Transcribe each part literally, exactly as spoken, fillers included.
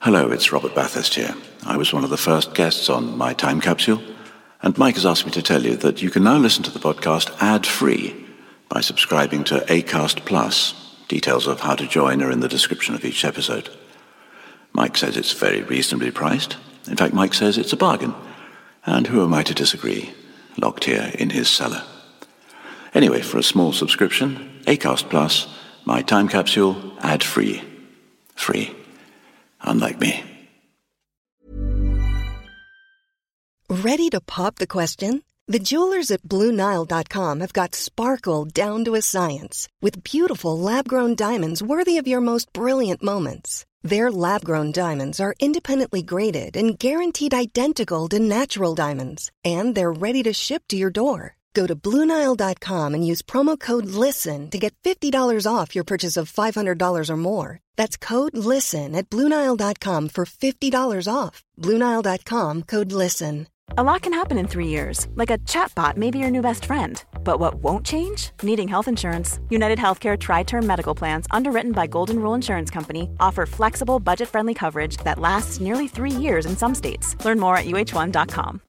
Hello, it's Robert Bathurst here. I was one of the first guests on My Time Capsule, and Mike has asked me to tell you that you can now listen to the podcast ad-free by subscribing to Acast Plus. Details of how to join are in the description of each episode. Mike says it's very reasonably priced. In fact, Mike says it's a bargain. And who am I to disagree? Locked here in his cellar. Anyway, for a small subscription, Acast Plus, My Time Capsule, ad-free. Free. Unlike me. Ready to pop the question? The jewelers at Blue Nile dot com have got sparkle down to a science with beautiful lab-grown diamonds worthy of your most brilliant moments. Their lab-grown diamonds are independently graded and guaranteed identical to natural diamonds, and they're ready to ship to your door. Go to Blue Nile dot com and use promo code LISTEN to get fifty dollars off your purchase of five hundred dollars or more. That's code LISTEN at Blue Nile dot com for fifty dollars off. Blue Nile dot com, code LISTEN. A lot can happen in three years, like a chatbot may be your new best friend. But what won't change? Needing health insurance. United Healthcare Tri-Term Medical Plans, underwritten by Golden Rule Insurance Company, offer flexible, budget-friendly coverage that lasts nearly three years in some states. Learn more at U H one dot com.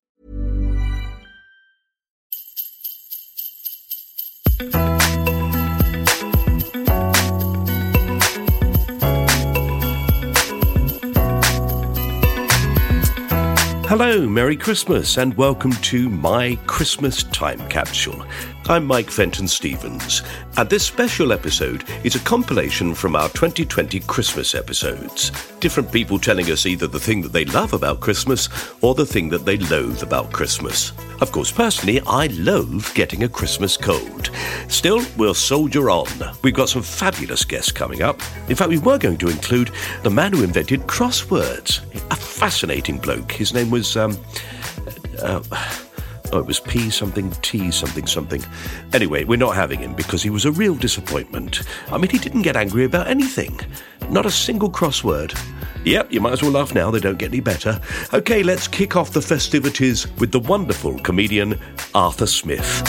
Hello, Merry Christmas, and welcome to My Christmas Time Capsule. I'm Mike Fenton-Stevens, and this special episode is a compilation from our twenty twenty Christmas episodes. Different people telling us either the thing that they love about Christmas or the thing that they loathe about Christmas. Of course, personally, I loathe getting a Christmas cold. Still, we'll soldier on. We've got some fabulous guests coming up. In fact, we were going to include the man who invented crosswords. A fascinating bloke. His name was, um... Uh, oh, it was P something, T something something. Anyway, we're not having him because he was a real disappointment. I mean, he didn't get angry about anything. Not a single crossword. Yep, you might as well laugh now, they don't get any better. OK, let's kick off the festivities with the wonderful comedian Arthur Smith.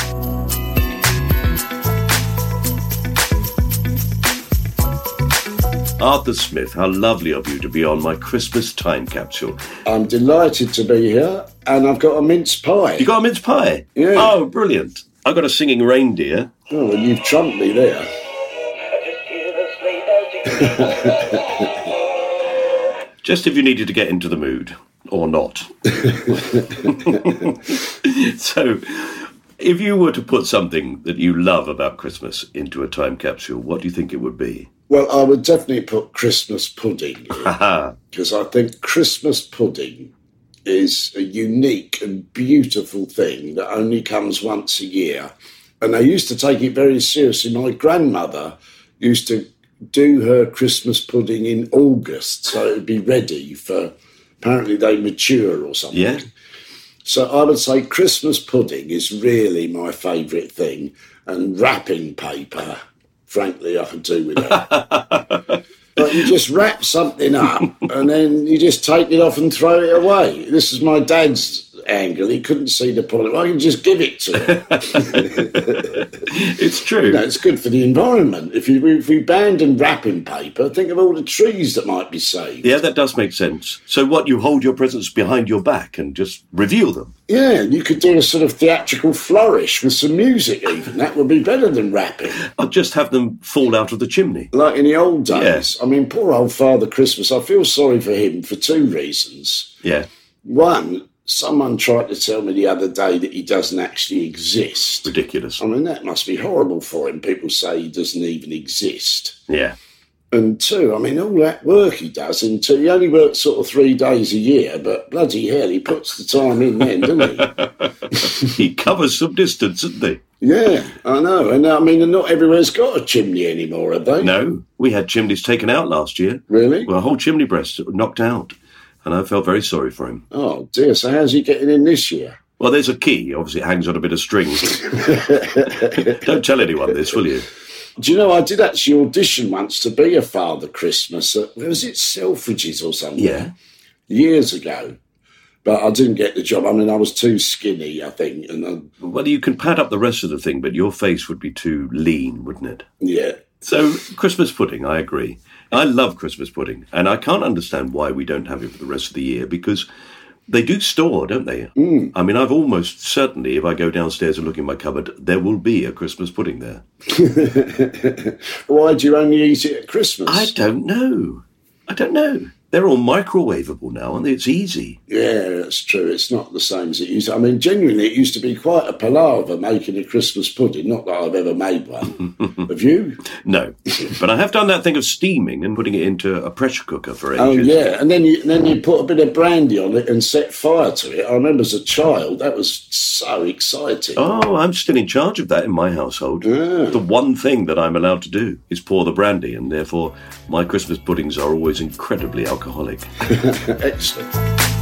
Arthur Smith, how lovely of you to be on My Christmas Time Capsule. I'm delighted to be here, and I've got a mince pie. You got a mince pie? Yeah. Oh, brilliant. I've got a singing reindeer. Oh, well, you've trumped me there. Just if you needed to get into the mood, or not. So, if you were to put something that you love about Christmas into a time capsule, what do you think it would be? Well, I would definitely put Christmas pudding, because I think Christmas pudding is a unique and beautiful thing that only comes once a year. And I used to take it very seriously. My grandmother used to do her Christmas pudding in August, so it would be ready for, apparently they mature or something. Yeah. So I would say Christmas pudding is really my favourite thing, and wrapping paper, frankly, I could do with that. But you just wrap something up and then you just take it off and throw it away. This is my dad's angle. He couldn't see the point. I can just give it to him. It's true. You know, it's good for the environment. If you if we abandon wrapping paper, think of all the trees that might be saved. Yeah, that does make sense. So what, you hold your presents behind your back and just reveal them? Yeah, you could do a sort of theatrical flourish with some music even. That would be better than wrapping. I'll just have them fall out of the chimney. Like in the old days. Yes. I mean, poor old Father Christmas, I feel sorry for him for two reasons. Yeah. One, someone tried to tell me the other day that he doesn't actually exist. Ridiculous. I mean, that must be horrible for him. People say he doesn't even exist. Yeah. And two, I mean, all that work he does, and two, he only works sort of three days a year, but bloody hell, he puts the time in then, doesn't he? He covers some distance, doesn't he? Yeah, I know. And I mean, not everywhere's got a chimney anymore, have they? No, we had chimneys taken out last year. Really? Well, a whole chimney breast knocked out, and I felt very sorry for him. Oh, dear. So how's he getting in this year? Well, there's a key. Obviously, it hangs on a bit of string. Don't tell anyone this, will you? Do you know, I did actually audition once to be a Father Christmas at, was it Selfridges or something? Yeah. Years ago. But I didn't get the job. I mean, I was too skinny, I think. And I, Well, you can pad up the rest of the thing, but your face would be too lean, wouldn't it? yeah. So, Christmas pudding, I agree. I love Christmas pudding, and I can't understand why we don't have it for the rest of the year, because they do store, don't they? Mm. I mean, I've almost certainly, if I go downstairs and look in my cupboard, there will be a Christmas pudding there. Why do you only eat it at Christmas? I don't know. I don't know. They're all microwavable now, and it's easy. Yeah, that's true. It's not the same as it used to. I mean, genuinely, it used to be quite a palaver making a Christmas pudding. Not that I've ever made one. Have you? No. But I have done that thing of steaming and putting it into a pressure cooker for ages. Oh, yeah. And then you and then you put a bit of brandy on it and set fire to it. I remember as a child, that was so exciting. Oh, I'm still in charge of that in my household. Yeah. The one thing that I'm allowed to do is pour the brandy, and therefore my Christmas puddings are always incredibly alcoholic. Excellent.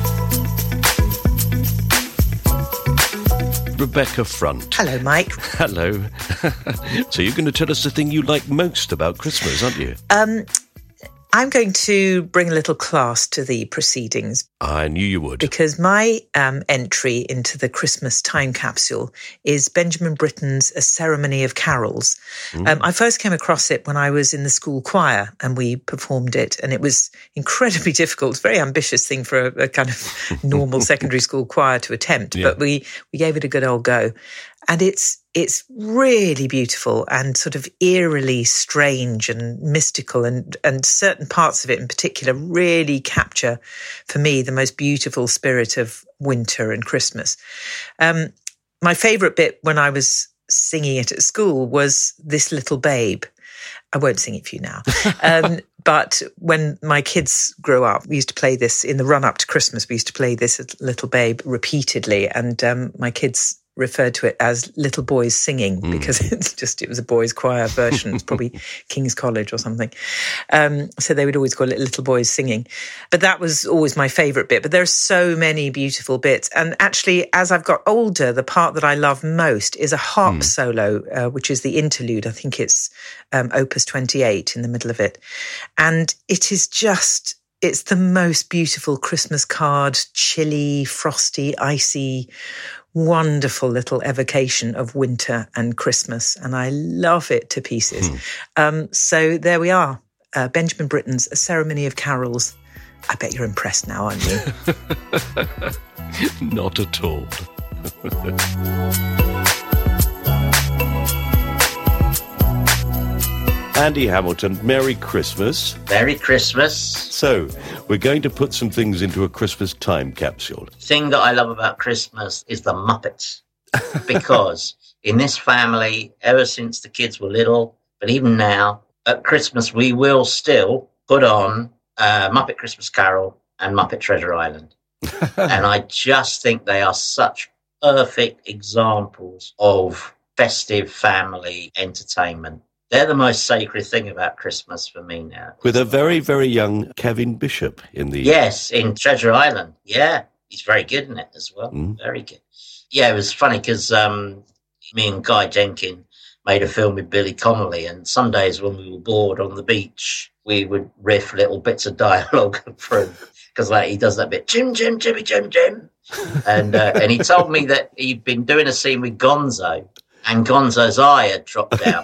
Rebecca Front. Hello, Mike. Hello. So you're going to tell us the thing you like most about Christmas, aren't you? Um, I'm going to bring a little class to the proceedings. I knew you would. Because my um, entry into the Christmas time capsule is Benjamin Britten's A Ceremony of Carols. Mm. Um, I first came across it when I was in the school choir and we performed it, and it was incredibly difficult. It's a very ambitious thing for a, a kind of normal secondary school choir to attempt, yeah. but we, we gave it a good old go. And it's it's really beautiful and sort of eerily strange and mystical, and, and certain parts of it in particular really capture, for me, the most beautiful spirit of winter and Christmas. Um, my favourite bit when I was singing it at school was This Little Babe. I won't sing it for you now. Um, but when my kids grew up, we used to play this in the run-up to Christmas. We used to play This Little Babe repeatedly, and um, my kids referred to it as Little Boys Singing mm. because it's just, it was a boys' choir version. It's probably King's College or something. Um, so they would always call it Little Boys Singing. But that was always my favourite bit. But there are so many beautiful bits. And actually, as I've got older, the part that I love most is a harp mm. solo, uh, which is the interlude. I think it's um, Opus twenty-eight in the middle of it. And it is just... it's the most beautiful Christmas card, chilly, frosty, icy, wonderful little evocation of winter and Christmas. And I love it to pieces. Hmm. Um, so there we are. Uh, Benjamin Britten's A Ceremony of Carols. I bet you're impressed now, aren't you? Not at all. Andy Hamilton, Merry Christmas. Merry Christmas. So, we're going to put some things into a Christmas time capsule. The thing that I love about Christmas is the Muppets. Because in this family, ever since the kids were little, but even now, at Christmas, we will still put on uh, Muppet Christmas Carol and Muppet Treasure Island. And I just think they are such perfect examples of festive family entertainment. They're the most sacred thing about Christmas for me now. With a very, very young Kevin Bishop in the... Yes, in Treasure Island. Yeah, he's very good in it as well. Mm. Very good. Yeah, it was funny because um, me and Guy Jenkin made a film with Billy Connolly, and some days when we were bored on the beach, we would riff little bits of dialogue from... because like, he does that bit, Jim, Jim, Jimmy, Jim, Jim. And, uh, and he told me that he'd been doing a scene with Gonzo, and Gonzo's eye had dropped out.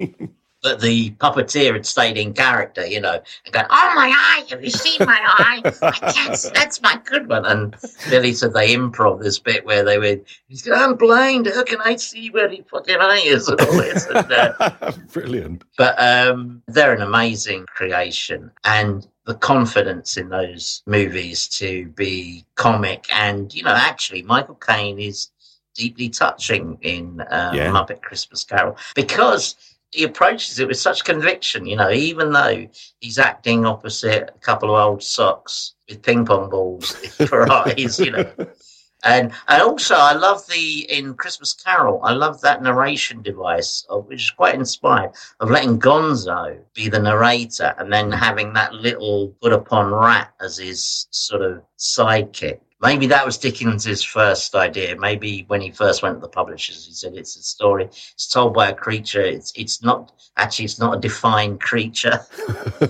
But the puppeteer had stayed in character, you know, and gone, oh, my eye, have you seen my eye? I can't, that's my good one. And Billy said they improv this bit where they would, he's going, I'm blind, how can I see where the fucking eye is? And all this. And, uh, Brilliant. But um, they're an amazing creation. And the confidence in those movies to be comic. And, you know, actually, Michael Caine is deeply touching in um, yeah. Muppet Christmas Carol because he approaches it with such conviction, you know, even though he's acting opposite a couple of old socks with ping pong balls for eyes, you know. And, and also, I love the, in Christmas Carol, I love that narration device, of, which is quite inspired, of letting Gonzo be the narrator and then having that little put-upon rat as his sort of sidekick. Maybe that was Dickens's first idea. Maybe when he first went to the publishers, he said it's a story. It's told by a creature. It's it's not, actually, it's not a defined creature.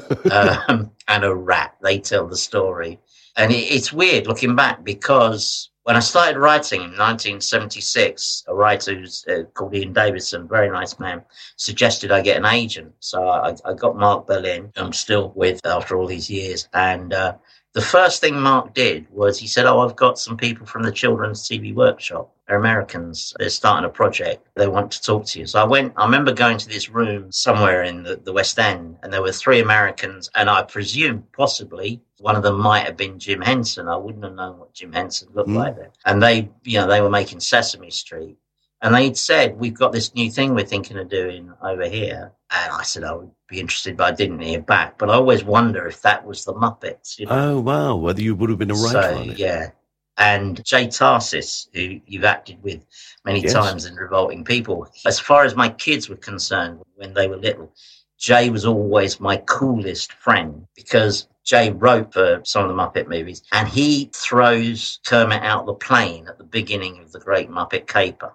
um, and a rat. They tell the story. And it, it's weird looking back because When I started writing in nineteen seventy-six, a writer who's uh, called Ian Davidson, very nice man, suggested I get an agent. So I, I got Mark Berlin, who I'm still with after all these years. And uh, the first thing Mark did was he said, oh, I've got some people from the Children's T V Workshop. They're Americans. They're starting a project. They want to talk to you. So I went, I remember going to this room somewhere in the, the West End, and there were three Americans, and I presume possibly one of them might have been Jim Henson. I wouldn't have known what Jim Henson looked mm. like then. And they, you know, they were making Sesame Street. And they'd said, we've got this new thing we're thinking of doing over here. And I said, I would be interested, but I didn't hear back. But I always wonder if that was the Muppets. You know? Oh, wow. Whether you would have been a writer so, on it. Yeah. And Jay Tarsis, who you've acted with many Yes. times in Revolting People. As far as my kids were concerned, when they were little, Jay was always my coolest friend because Jay wrote for some of the Muppet movies, and he throws Kermit out the plane at the beginning of The Great Muppet Caper.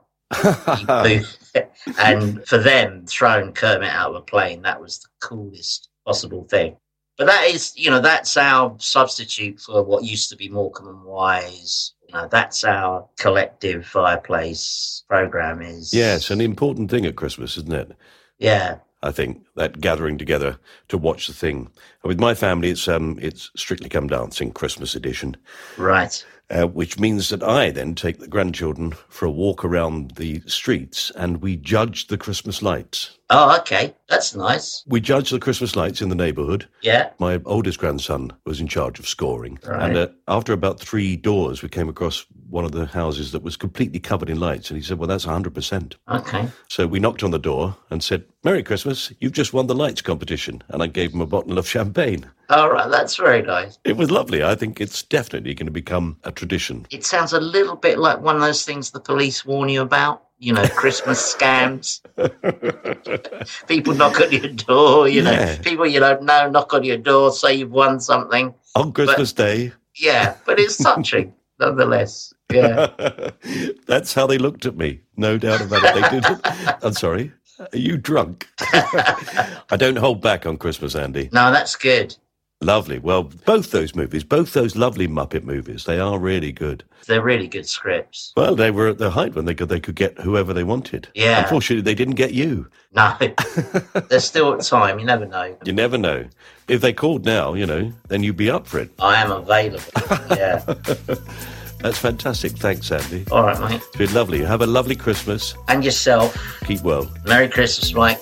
And for them, throwing Kermit out of a plane, that was the coolest possible thing. But that is, you know, that's our substitute for what used to be Morecambe and Wise. You know, that's our collective fireplace program. Is Yeah, it's an important thing at Christmas, isn't it? Yeah. I think, that gathering together to watch the thing. And with my family, it's um, it's Strictly Come Dancing Christmas edition. Right. Uh, which means that I then take the grandchildren for a walk around the streets and we judge the Christmas lights. Oh, okay. That's nice. We judge the Christmas lights in the neighbourhood. Yeah. My oldest grandson was in charge of scoring. Right. And uh, after about three doors, we came across one of the houses that was completely covered in lights. And he said, well, that's one hundred percent. Okay. So we knocked on the door and said, Merry Christmas, you've just won the lights competition. And I gave him a bottle of champagne. All right. That's very nice. It was lovely. I think it's definitely going to become a tradition. It sounds a little bit like one of those things the police warn you about. You know, Christmas scams. People knock on your door, you know. Yeah. People you don't know knock on your door, say you've won something. On Christmas But- Day. Yeah, but it's touching, nonetheless. Yeah. That's how they looked at me. No doubt about it. They did. I'm sorry. Are you drunk? I don't hold back on Christmas, Andy. No, that's good. Lovely. Well, both those movies, both those lovely Muppet movies, they are really good. They're really good scripts. Well, they were at the height when they could they could get whoever they wanted. Yeah. Unfortunately, they didn't get you. No, there's still at time. You never know. You never know. If they called now, you know, then you'd be up for it. I am available. Yeah. That's fantastic. Thanks, Andy. All right, mate. It's been lovely. Have a lovely Christmas. And yourself. Keep well. Merry Christmas, Mike.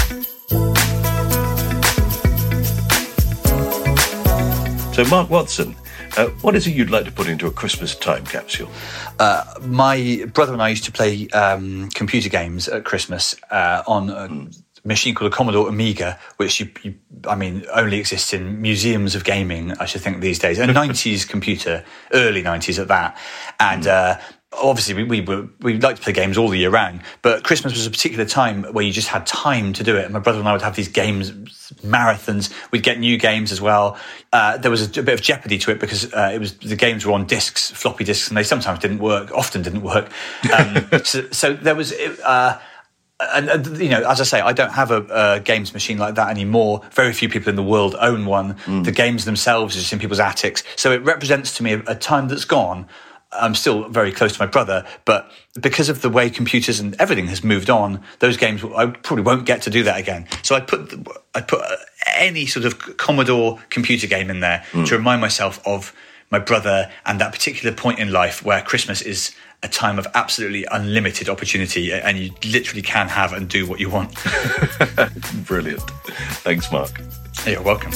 So, Mark Watson, uh, what is it you'd like to put into a Christmas time capsule? Uh, my brother and I used to play um, computer games at Christmas uh, on a mm. machine called a Commodore Amiga, which, you, you, I mean, only exists in museums of gaming, I should think, these days. A nineties computer, early nineties at that. And... Mm. Uh, Obviously, we we, were, we liked to play games all the year round, but Christmas was a particular time where you just had time to do it. And my brother and I would have these games, marathons. We'd get new games as well. Uh, there was a, a bit of jeopardy to it because uh, it was the games were on discs, floppy disks, and they sometimes didn't work, often didn't work. Um, so, so there was... Uh, And, uh, you know, as I say, I don't have a, a games machine like that anymore. Very few people in the world own one. Mm. The games themselves are just in people's attics. So it represents to me a, a time that's gone. I'm still very close to my brother, but because of the way computers and everything has moved on, those games, I probably won't get to do that again. So I put I put any sort of Commodore computer game in there mm. to remind myself of my brother and that particular point in life where Christmas is a time of absolutely unlimited opportunity and you literally can have and do what you want. Brilliant. Thanks, Mark. You're welcome.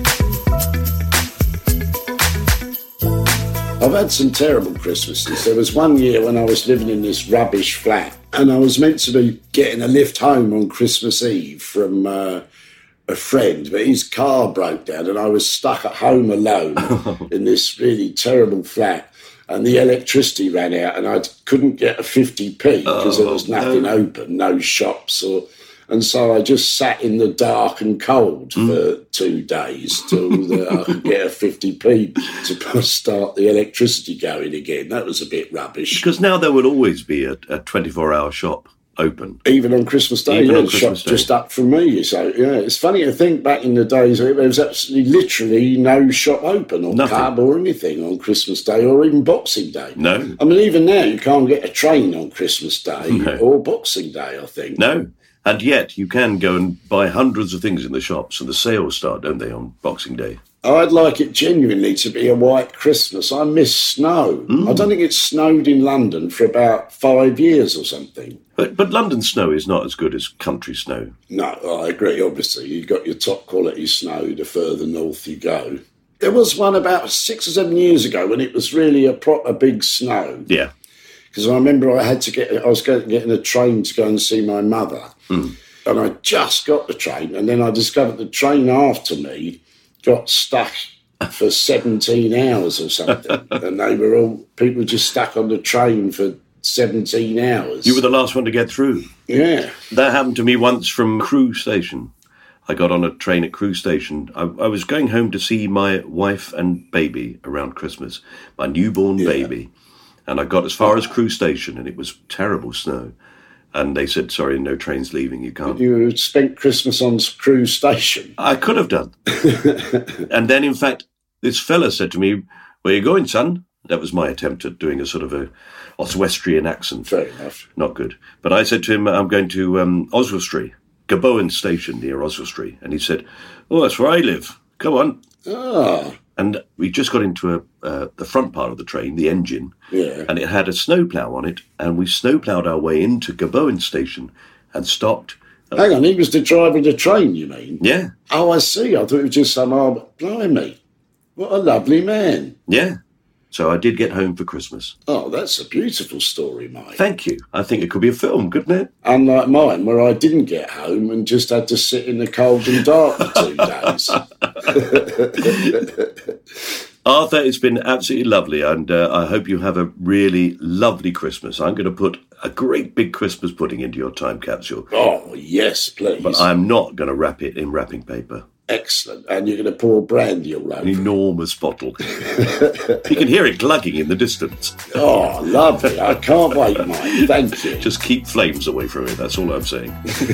I've had some terrible Christmases. There was one year when I was living in this rubbish flat and I was meant to be getting a lift home on Christmas Eve from uh, a friend, but his car broke down and I was stuck at home alone in this really terrible flat and the electricity ran out and I couldn't get a fifty p because oh, there was nothing no. open, no shops or... And so I just sat in the dark and cold mm. for two days till the, I could get a fifty p to start the electricity going again. That was a bit rubbish. Because now there will always be a, a twenty-four hour shop open. Even on Christmas Day, Even yeah, on the Christmas shop's Day. just up from me. So, yeah, it's funny to think back in the days there was absolutely literally no shop open or Nothing. pub or anything on Christmas Day or even Boxing Day. No. I mean, even now you can't get a train on Christmas Day No. or Boxing Day, I think. No. And yet you can go and buy hundreds of things in the shops, and the sales start, don't they, on Boxing Day? I'd like it genuinely to be a white Christmas. I miss snow. Mm. I don't think it's snowed in London for about five years or something. But, but London snow is not as good as country snow. No, I agree, obviously. You've got your top quality snow the further north you go. There was one about six or seven years ago when it was really a proper big snow. Yeah. Because I remember I had to get, I was going, getting a train to go and see my mother. Mm. And I just got the train, and then I discovered the train after me got stuck for seventeen hours or something. And they were all, people just stuck on the train for seventeen hours. You were the last one to get through. Yeah. That happened to me once from Crewe Station. I got on a train at Crewe Station. I, I was going home to see my wife and baby around Christmas, my newborn Yeah. baby. And I got as far as Crewe Station, and it was terrible snow. And they said, sorry, no train's leaving, you can't. You spent Christmas on Crewe Station. I could have done. And then, in fact, this fella said to me, where you going, son? That was my attempt at doing a sort of a Oswestrian accent. Fair enough. Not good. But I said to him, I'm going to um, Oswestry, Gabowen Station near Oswestry. And he said, oh, that's where I live. Come on. Ah, And we just got into a, uh, the front part of the train, the engine, yeah. and it had a snowplow on it. And we snowplowed our way into Gabowen Station and stopped. Hang on, he was the driver of the train, you mean? Yeah, Oh, I see. I thought it was just some, oh, blimey. What a lovely man. yeah. So I did get home for Christmas. Oh, that's a beautiful story, Mike. Thank you. I think it could be a film, couldn't it? Unlike mine, where I didn't get home and just had to sit in the cold and dark for two days. Arthur, it's been absolutely lovely, and uh, I hope you have a really lovely Christmas. I'm going to put a great big Christmas pudding into your time capsule, Oh, yes, please. but I'm not going to wrap it in wrapping paper. Excellent. And you're going to pour brandy all An over. enormous bottle. You can hear it glugging in the distance. Oh, lovely. I can't wait, Mike. Thank you. Just keep flames away from it, that's all I'm saying.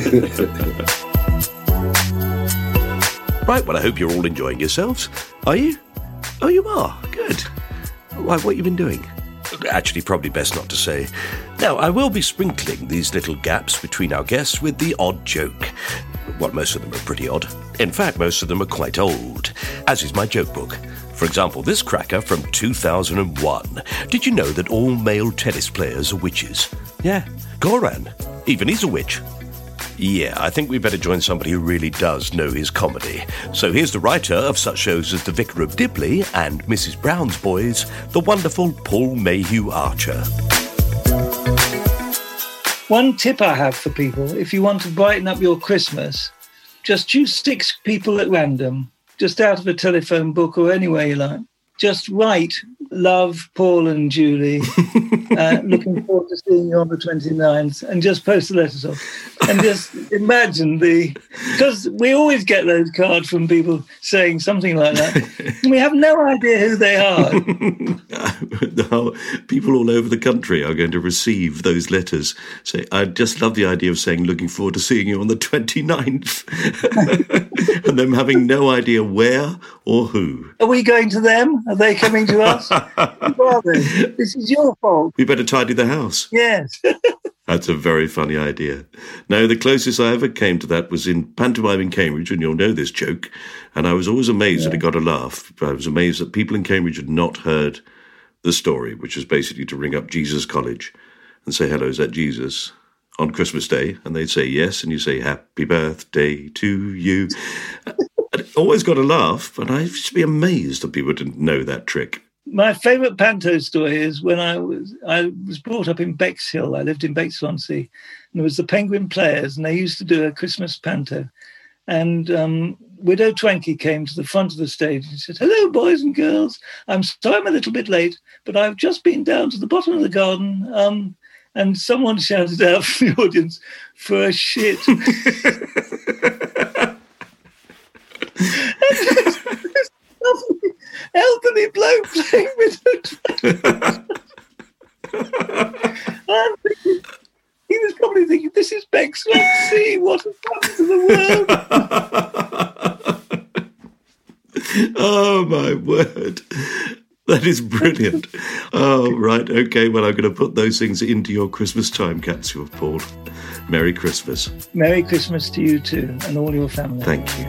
Right, well, I hope you're all enjoying yourselves. Are you? Oh, you are? Good. Why, what have you been doing? Actually, probably best not to say. Now, I will be sprinkling these little gaps between our guests with the odd joke. Well, most of them are pretty odd. In fact, most of them are quite old, as is my joke book. For example, this cracker from two thousand one. Did you know that all male tennis players are witches? Yeah, Goran. Even he's a witch. Yeah, I think we better join somebody who really does know his comedy. So here's the writer of such shows as The Vicar of Dibley and Missus Brown's Boys, the wonderful Paul Mayhew Archer. One tip I have for people, if you want to brighten up your Christmas, just choose six people at random, just out of a telephone book or anywhere you like. Just write, love, Paul and Julie, uh, looking forward to seeing you on the twenty-ninth, and just post the letters off. And just imagine the... Because we always get those cards from people saying something like that. And we have no idea who they are. Now, people all over the country are going to receive those letters. Say, I just love the idea of saying, looking forward to seeing you on the twenty-ninth. And them having no idea where or who. Are we going to them? Are they coming to us? Who are they? This is your fault. We better tidy the house. Yes. That's a very funny idea. No, the closest I ever came to that was in pantomime in Cambridge, and you'll know this joke. And I was always amazed Yeah. that it got a laugh. I was amazed that people in Cambridge had not heard the story, which was basically to ring up Jesus College and say, hello, is that Jesus? On Christmas Day. And they'd say yes, and you say, happy birthday to you. And it always got a laugh, and I used to be amazed that people didn't know that trick. My favourite panto story is when I was I was brought up in Bexhill. I lived in Bexhill-on-Sea. And there was the Penguin Players, and they used to do a Christmas panto. And um, Widow Twankey came to the front of the stage and said, hello, boys and girls. I'm sorry I'm a little bit late, but I've just been down to the bottom of the garden. Um, and someone shouted out from the audience, for a shit. Elderly bloke playing Widow Twankey. I'm thinking, he was probably thinking, this is Beck's Roxy. What has happened to the world? Oh, my word. That is brilliant. Oh, right. Okay, well, I'm going to put those things into your Christmas time capsule, Paul. Merry Christmas. Merry Christmas to you too, and all your family. Thank you.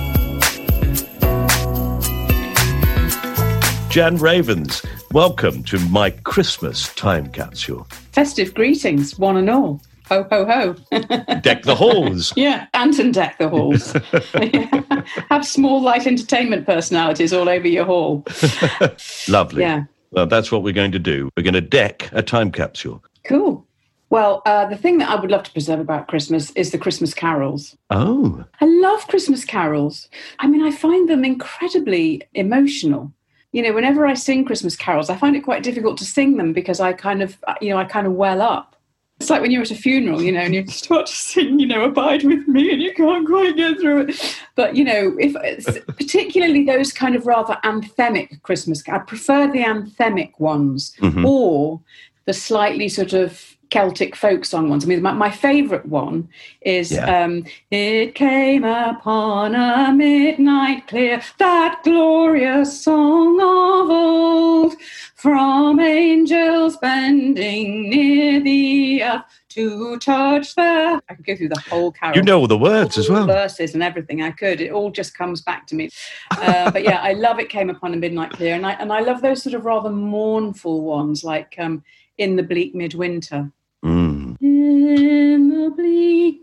Jan Ravens, welcome to my Christmas time capsule. Festive greetings, one and all. Ho, ho, ho. Deck the halls. Yeah, Anton deck the halls. Yeah. Have small light entertainment personalities all over your hall. Lovely. Yeah. Well, that's what we're going to do. We're going to deck a time capsule. Cool. Well, uh, the thing that I would love to preserve about Christmas is the Christmas carols. Oh. I love Christmas carols. I mean, I find them incredibly emotional. You know, whenever I sing Christmas carols, I find it quite difficult to sing them because I kind of, you know, I kind of well up. It's like when you're at a funeral, you know, and you start to sing, you know, Abide With Me, and you can't quite get through it. But, you know, if particularly those kind of rather anthemic Christmas, I prefer the anthemic ones, mm-hmm. or the slightly sort of Celtic folk song ones. I mean, my, my favourite one is yeah. um, It came upon a midnight clear, that glorious song of old, from angels bending near the earth to touch the... I could go through the whole carol. You know all the words as well. Verses and everything. I could. It all just comes back to me. Uh, but yeah, I love It Came Upon a Midnight Clear. And I, and I love those sort of rather mournful ones, like um, In the Bleak Midwinter. Mm. In the bleak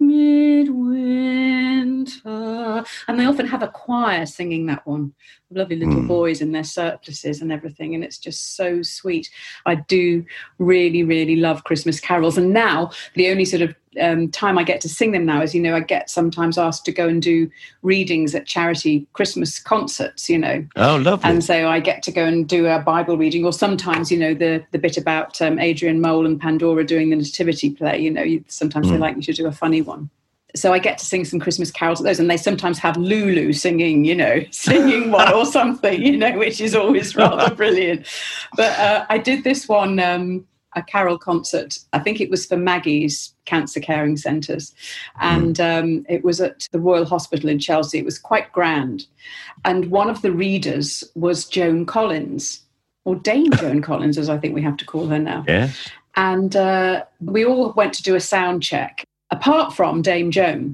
midwinter. And they often have a choir singing that one. Lovely little mm. boys in their surplices and everything. And it's just so sweet. I do really, really love Christmas carols. And now the only sort of um, time I get to sing them now is, you know, I get sometimes asked to go and do readings at charity Christmas concerts, you know. Oh, lovely. And so I get to go and do a Bible reading, or sometimes, you know, the, the bit about um, Adrian Mole and Pandora doing the nativity play, you know, you, sometimes mm. they like you to do a funny one. So I get to sing some Christmas carols at those, and they sometimes have Lulu singing, you know, singing one or something, you know, which is always rather brilliant. But uh, I did this one, um, a carol concert. I think it was for Maggie's Cancer Caring Centres. And um, it was at the Royal Hospital in Chelsea. It was quite grand. And one of the readers was Joan Collins, or Dame Joan Collins, as I think we have to call her now. Yes. And uh, we all went to do a sound check. Apart from Dame Joan.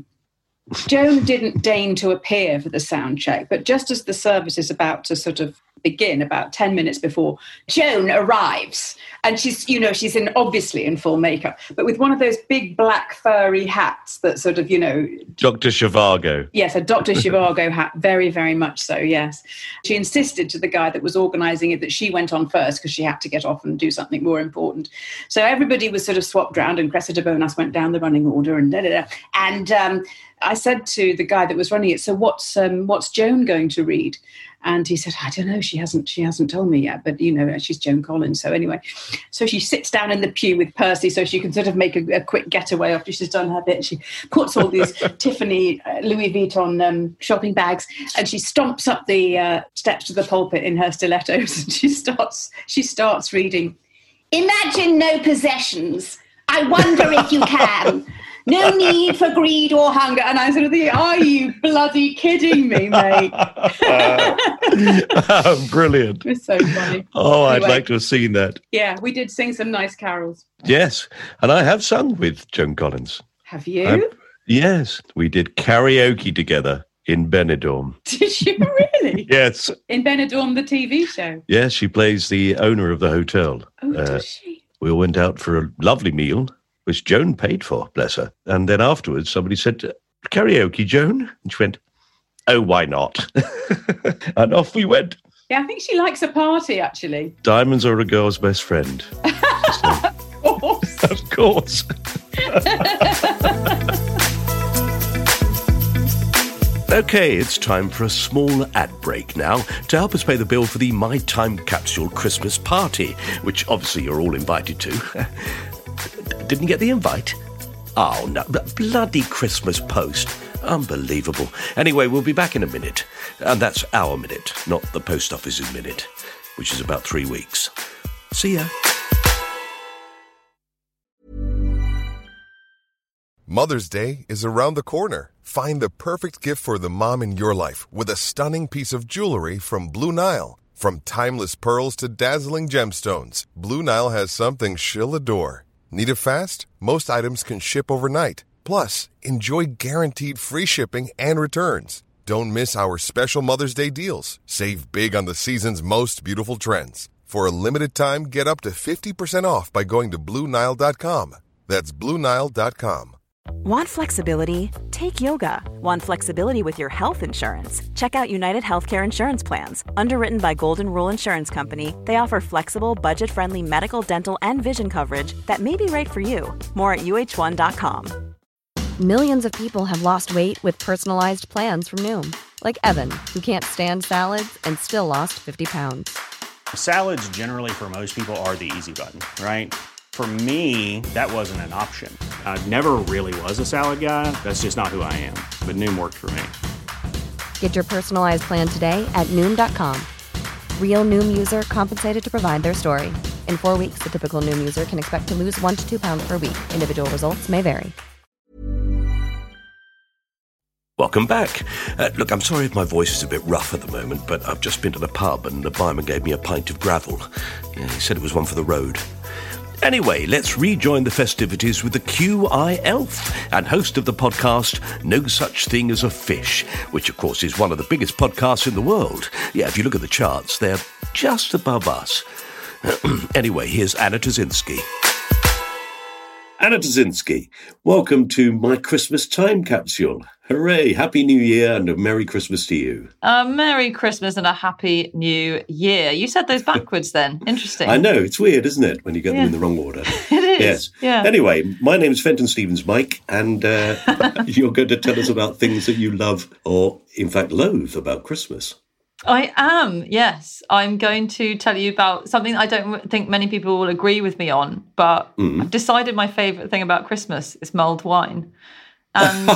Joan didn't deign to appear for the sound check, but just as the service is about to sort of begin, about ten minutes before, Joan arrives. And she's, you know, she's in obviously in full makeup, but with one of those big black furry hats that sort of, you know... Doctor Zhivago. Yes, a Doctor Zhivago hat, very, very much so, yes. She insisted to the guy that was organising it that she went on first because she had to get off and do something more important. So everybody was sort of swapped round, and Cressida Bonas went down the running order and da-da-da. And um, I said to the guy that was running it, so what's um, what's Joan going to read? And he said, I don't know, she hasn't she hasn't told me yet, but, you know, she's Joan Collins. So anyway, so she sits down in the pew with Percy so she can sort of make a, a quick getaway after she's done her bit. She puts all these Tiffany uh, Louis Vuitton um, shopping bags, and she stomps up the uh, steps to the pulpit in her stilettos, and she starts, she starts reading, Imagine no possessions. I wonder if you can. No need for greed or hunger. And I sort of think, are you bloody kidding me, mate? Oh, brilliant. It's so funny. Oh, anyway, I'd like to have seen that. Yeah, we did sing some nice carols. Yes, and I have sung with Joan Collins. Have you? Um, yes, we did karaoke together in Benidorm. Did you really? Yes. In Benidorm, the T V show? Yes, she plays the owner of the hotel. Oh, uh, does she? We all went out for a lovely meal, which Joan paid for, bless her. And then afterwards, somebody said, karaoke, Joan? And she went, oh, why not? And off we went. Yeah, I think she likes a party, actually. Diamonds are a girl's best friend. Of course. Of course. Okay, it's time for a small ad break now to help us pay the bill for the My Time Capsule Christmas party, which obviously you're all invited to. Didn't get the invite? Oh, no. Bloody Christmas post. Unbelievable. Anyway, we'll be back in a minute. And that's our minute, not the post office's minute, which is about three weeks. See ya. Mother's Day is around the corner. Find the perfect gift for the mom in your life with a stunning piece of jewelry from Blue Nile. From timeless pearls to dazzling gemstones, Blue Nile has something she'll adore. Need it fast? Most items can ship overnight. Plus, enjoy guaranteed free shipping and returns. Don't miss our special Mother's Day deals. Save big on the season's most beautiful trends. For a limited time, get up to fifty percent off by going to Blue Nile dot com. That's Blue Nile dot com. Want flexibility? Take yoga. Want flexibility with your health insurance? Check out United Healthcare Insurance Plans. Underwritten by Golden Rule Insurance Company, they offer flexible, budget-friendly medical, dental, and vision coverage that may be right for you. More at U H one dot com. Millions of people have lost weight with personalized plans from Noom. Like Evan, who can't stand salads and still lost fifty pounds. Salads generally for most people are the easy button, right? For me, that wasn't an option. I never really was a salad guy. That's just not who I am. But Noom worked for me. Get your personalized plan today at Noom dot com. Real Noom user compensated to provide their story. In four weeks, the typical Noom user can expect to lose one to two pounds per week. Individual results may vary. Welcome back. Uh, look, I'm sorry if my voice is a bit rough at the moment, but I've just been to the pub and the barman gave me a pint of gravel. Yeah, he said it was one for the road. Anyway, let's rejoin the festivities with the Q I Elf and host of the podcast No Such Thing as a Fish, which of course is one of the biggest podcasts in the world. Yeah, if you look at the charts, they're just above us. Anyway, here's Anna Ptaszynski. Anna Ptaszynski, welcome to my Christmas time capsule. Hooray, Happy New Year and a Merry Christmas to you. A Merry Christmas and a Happy New Year. You said those backwards then. Interesting. I know, it's weird, isn't it, when you get yeah. them in the wrong order. It is. Yes. Yeah. Anyway, my name's Fenton Stevens, Mike, and uh, you're going to tell us about things that you love or, in fact, loathe about Christmas. I am, yes. I'm going to tell you about something I don't think many people will agree with me on, but mm. I've decided my favourite thing about Christmas is mulled wine. And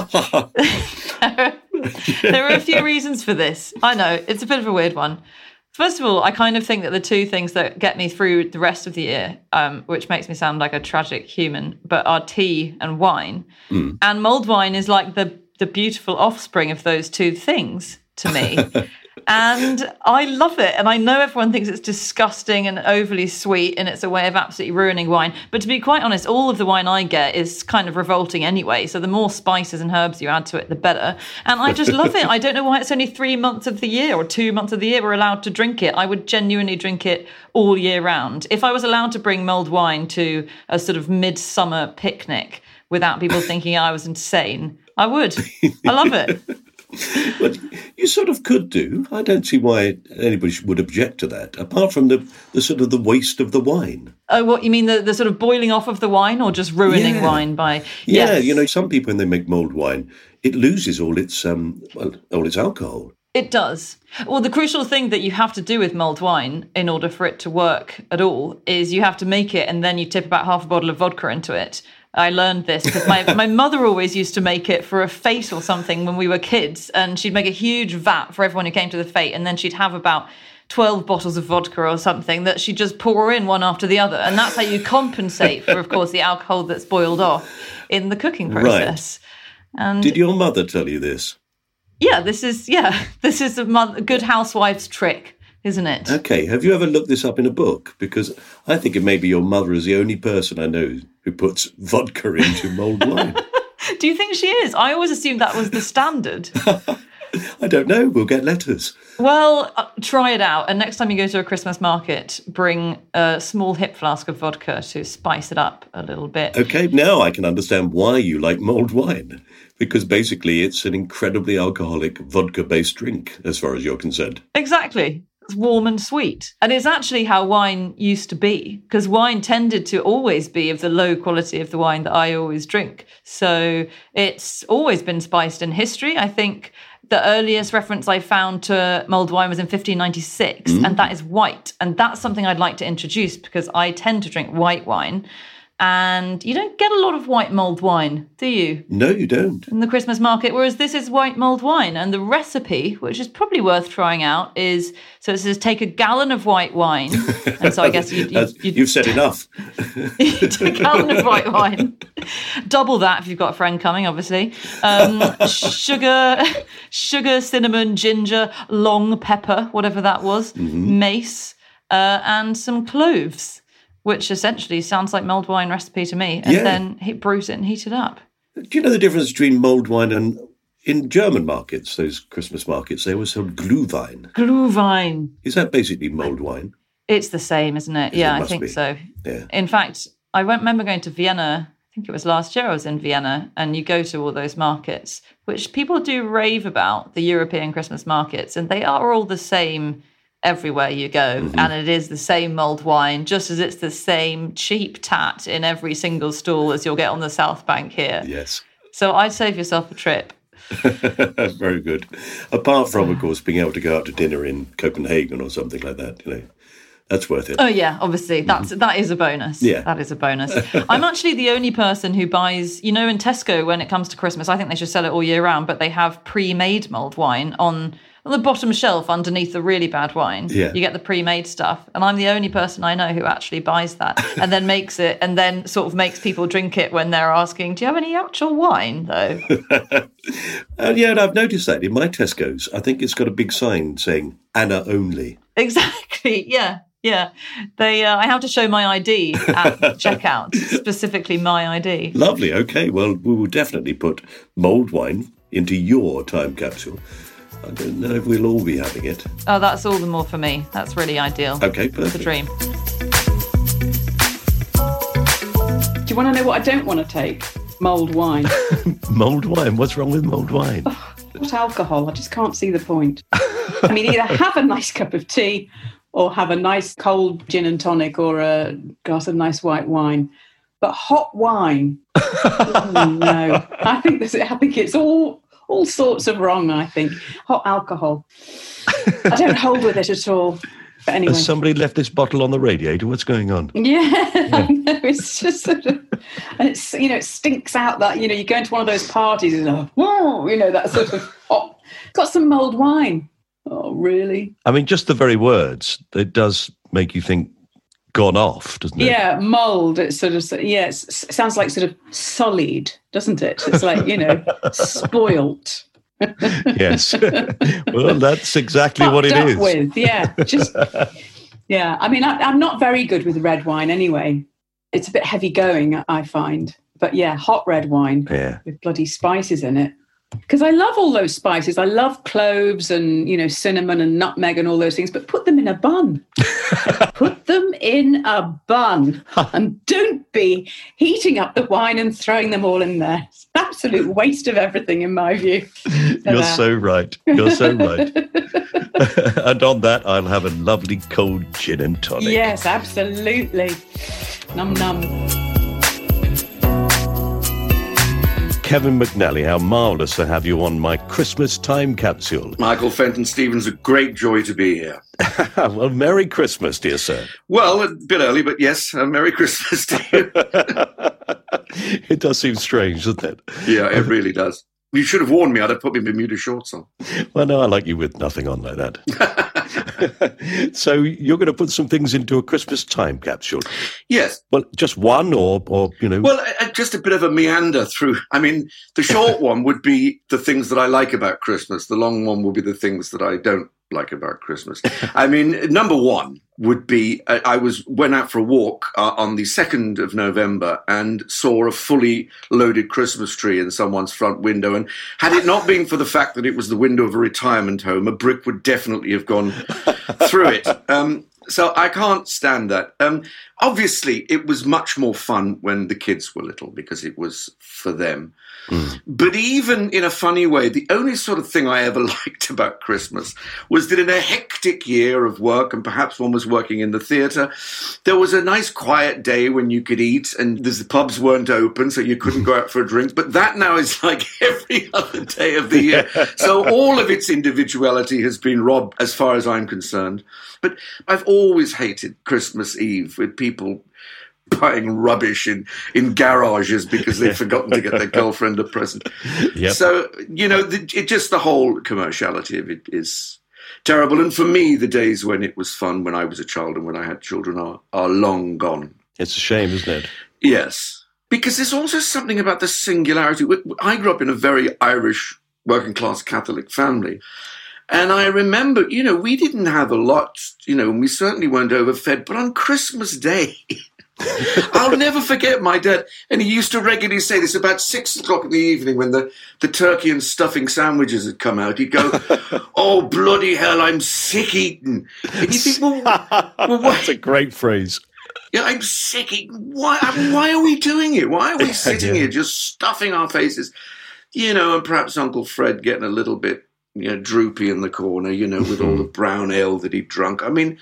there, are, there are a few reasons for this. I know, it's a bit of a weird one. First of all, I kind of think that the two things that get me through the rest of the year, um, which makes me sound like a tragic human, but are tea and wine. Mm. And mulled wine is like the, the beautiful offspring of those two things to me. And I love it. And I know everyone thinks it's disgusting and overly sweet and it's a way of absolutely ruining wine. But to be quite honest, all of the wine I get is kind of revolting anyway. So the more spices and herbs you add to it, the better. And I just love it. I don't know why it's only three months of the year or two months of the year we're allowed to drink it. I would genuinely drink it all year round. If I was allowed to bring mulled wine to a sort of midsummer picnic without people thinking I was insane, I would. I love it. But you sort of could do. I don't see why anybody would object to that, apart from the, the sort of the waste of the wine. Oh, what, you mean the, the sort of boiling off of the wine or just ruining yeah. wine by... Yeah, yes. You know, some people, when they make mulled wine, it loses all its um, well, all its alcohol. It does. Well, the crucial thing that you have to do with mulled wine in order for it to work at all is you have to make it and then you tip about half a bottle of vodka into it. I learned this because my, my mother always used to make it for a fete or something when we were kids, and she'd make a huge vat for everyone who came to the fete, and then she'd have about twelve bottles of vodka or something that she'd just pour in one after the other. And that's how you compensate for, of course, the alcohol that's boiled off in the cooking process. Right. And did your mother tell you this? Yeah, this is, yeah, this is a, mother, a good housewife's trick, isn't it? Okay. Have you ever looked this up in a book? Because I think it may be your mother is the only person I know who puts vodka into mulled wine. Do you think she is? I always assumed that was the standard. I don't know. We'll get letters. Well, uh, try it out. And next time you go to a Christmas market, bring a small hip flask of vodka to spice it up a little bit. Okay, now I can understand why you like mulled wine. Because basically it's an incredibly alcoholic vodka-based drink, as far as you're concerned. Exactly. It's warm and sweet. And it's actually how wine used to be, because wine tended to always be of the low quality of the wine that I always drink. So it's always been spiced in history. I think the earliest reference I found to mulled wine was in fifteen ninety-six, mm. and that is white. And that's something I'd like to introduce because I tend to drink white wine. And you don't get a lot of white mulled wine, do you? No, you don't. In the Christmas market, whereas this is white mulled wine. And the recipe, which is probably worth trying out, is, so it says take a gallon of white wine. And so I guess you, you, you, you've said enough. You take a gallon of white wine. Double that if you've got a friend coming, obviously. Um, sugar, sugar, cinnamon, ginger, long pepper, whatever that was, mm-hmm. mace, uh, and some cloves. Which essentially sounds like mulled wine recipe to me. And yeah. then he brews it and heat it up. Do you know the difference between mulled wine and, in German markets, those Christmas markets, they always sold Glühwein. Glühwein. Is that basically mulled wine? It's the same, isn't it? Yeah, it I think be. so. Yeah. In fact, I remember going to Vienna, I think it was last year I was in Vienna, and you go to all those markets, which people do rave about, the European Christmas markets, and they are all the same everywhere you go, mm-hmm. and it is the same mulled wine, just as it's the same cheap tat in every single stall as you'll get on the South Bank here. Yes. So I'd save yourself a trip. Very good. Apart from, of course, being able to go out to dinner in Copenhagen or something like that, you know, that's worth it. Oh yeah, obviously that's mm-hmm. that is a bonus. Yeah, that is a bonus. I'm actually the only person who buys, you know, in Tesco when it comes to Christmas. I think they should sell it all year round, but they have pre-made mulled wine on. On the bottom shelf underneath the really bad wine, yeah. you get the pre-made stuff. And I'm the only person I know who actually buys that and then makes it and then sort of makes people drink it when they're asking, do you have any actual wine, though? And yeah, and I've noticed that in my Tesco's. I think it's got a big sign saying Anna only. Exactly, yeah. Yeah, they. Uh, I have to show my I D at checkout, specifically my I D. Lovely, okay. Well, we will definitely put mulled wine into your time capsule. I don't know if we'll all be having it. Oh, that's all the more for me. That's really ideal. Okay, perfect. It's a dream. Do you want to know what I don't want to take? Mulled wine. Mulled wine? What's wrong with mulled wine? Oh, what alcohol? I just can't see the point. I mean, either have a nice cup of tea or have a nice cold gin and tonic or a glass of nice white wine. But hot wine? Oh, no. I think this, I think it's all... all sorts of wrong, I think. Hot alcohol. I don't hold with it at all. But anyway. Has somebody left this bottle on the radiator? What's going on? Yeah, yeah. I know. It's just sort of, and it's, you know, it stinks out that, you know, you go into one of those parties and, oh, whoa, you know, that sort of hot. Got some mulled wine. Oh, really? I mean, just the very words, it does make you think, gone off, doesn't it? Yeah, mulled. It's sort of, yeah, it's, it sounds like sort of sullied, doesn't it? It's like, you know, spoilt. Yes. Well, that's exactly what it up is. With, yeah, just, yeah. I mean, I, I'm not very good with red wine anyway. It's a bit heavy going, I find. But yeah, hot red wine yeah. with bloody spices in it. Because I love all those spices. I love cloves and, you know, cinnamon and nutmeg and all those things, but put them in a bun. Put them in a bun. And don't be heating up the wine and throwing them all in there. It's an absolute waste of everything, in my view. So You're there. so right. You're so right. And on that, I'll have a lovely cold gin and tonic. Yes, absolutely. Num num. Kevin McNally, how marvellous to have you on my Christmas time capsule. Michael Fenton Stevens, a great joy to be here. Well, Merry Christmas, dear sir. Well, a bit early, but yes, uh, Merry Christmas to you. It does seem strange, doesn't it? Yeah, it really does. You should have warned me. I'd have put my Bermuda shorts on. Well, no, I like you with nothing on like that. So you're going to put some things into a Christmas time capsule? Yes. Well, just one or, or you know... Well, uh, just a bit of a meander through. I mean, the short one would be the things that I like about Christmas. The long one will be the things that I don't like about Christmas. I mean, number one would be, uh, I was went out for a walk uh, on the second of November and saw a fully loaded Christmas tree in someone's front window. And had it not been for the fact that it was the window of a retirement home, a brick would definitely have gone through it. Um, so I can't stand that. Um, obviously, it was much more fun when the kids were little because it was for them. Mm. But even in a funny way, the only sort of thing I ever liked about Christmas was that in a hectic year of work, and perhaps one was working in the theatre, there was a nice quiet day when you could eat and the pubs weren't open, so you couldn't go out for a drink. But that now is like every other day of the year. So all of its individuality has been robbed as far as I'm concerned. But I've always hated Christmas Eve with people buying rubbish in, in garages because they've forgotten to get their girlfriend a present. Yep. So, you know, the, it just the whole commerciality of it is terrible. And for me, the days when it was fun, when I was a child and when I had children, are, are long gone. It's a shame, isn't it? Yes. Because there's also something about the singularity. I grew up in a very Irish working-class Catholic family. And I remember, you know, we didn't have a lot, you know, and we certainly weren't overfed. But on Christmas Day, I'll never forget my dad. And he used to regularly say this about six o'clock in the evening when the, the turkey and stuffing sandwiches had come out. He'd go, "Oh, bloody hell, I'm sick eating." And you think, well, well what? That's a great phrase. Yeah, I'm sick eating. Why, why are we doing it? Why are we sitting yeah. here just stuffing our faces? You know, and perhaps Uncle Fred getting a little bit, you know, droopy in the corner, you know, with all the brown ale that he'd drunk. I mean,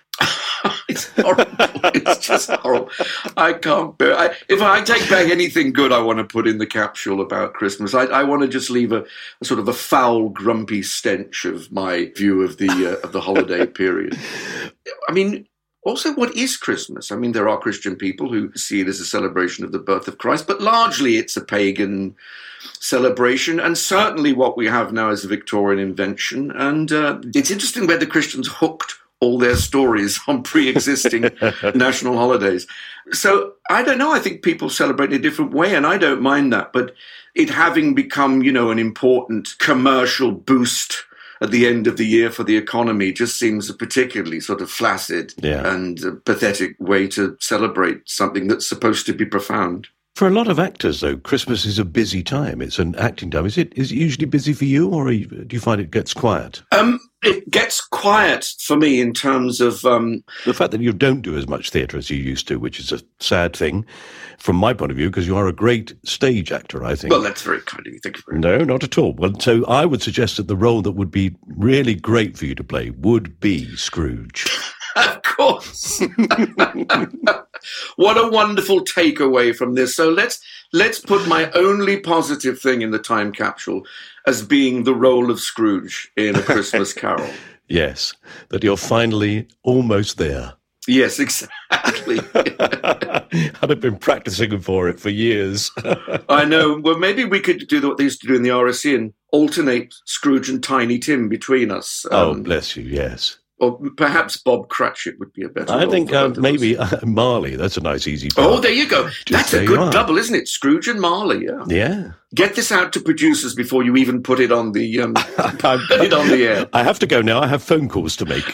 it's horrible. It's just horrible. I can't bear I, if I take back anything good I want to put in the capsule about Christmas, I, I want to just leave a, a sort of a foul, grumpy stench of my view of the uh, of the holiday period. I mean, also, what is Christmas? I mean, there are Christian people who see it as a celebration of the birth of Christ, but largely it's a pagan celebration, and certainly what we have now is a Victorian invention. And uh, it's interesting where the Christians hooked all their stories on pre-existing national holidays. So I don't know. I think people celebrate in a different way, and I don't mind that. But it having become, you know, an important commercial boost at the end of the year for the economy just seems a particularly sort of flaccid yeah. and uh, pathetic way to celebrate something that's supposed to be profound. For a lot of actors, though, Christmas is a busy time. It's an acting time. Is it? Is it usually busy for you, or you, do you find it gets quiet? Um, it gets quiet for me in terms of um, the fact that you don't do as much theatre as you used to, which is a sad thing from my point of view, because you are a great stage actor, I think. Well, that's very kind of you. Thank you very much. No, not at all. Well, so I would suggest that the role that would be really great for you to play would be Scrooge. Of course. What a wonderful takeaway from this. So let's let's put my only positive thing in the time capsule as being the role of Scrooge in A Christmas Carol. Yes, that you're finally almost there. Yes, exactly. I'd have been practicing for it for years. I know. Well, maybe we could do what they used to do in the R S C and alternate Scrooge and Tiny Tim between us. Um, oh, bless you, yes. Or perhaps Bob Cratchit would be a better I think uh, maybe uh, Marley. That's a nice, easy part. Oh, there you go. Just That's a good double, isn't it? Scrooge and Marley, yeah. Yeah. Get this out to producers before you even put it on the um, put it on the air. I have to go now. I have phone calls to make.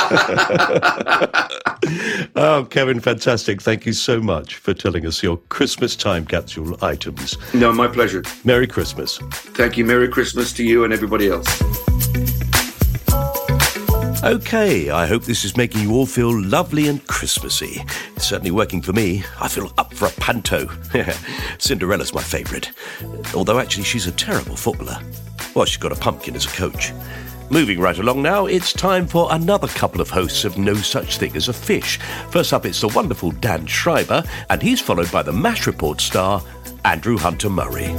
Oh, Kevin, fantastic. Thank you so much for telling us your Christmas time capsule items. No, my pleasure. Merry Christmas. Thank you. Merry Christmas to you and everybody else. Okay, I hope this is making you all feel lovely and Christmassy. It's certainly working for me. I feel up for a panto. Cinderella's my favourite. Although actually she's a terrible footballer. Well, she's got a pumpkin as a coach. Moving right along now, it's time for another couple of hosts of No Such Thing as a Fish. First up, it's the wonderful Dan Schreiber, and he's followed by the MASH Report star, Andrew Hunter Murray.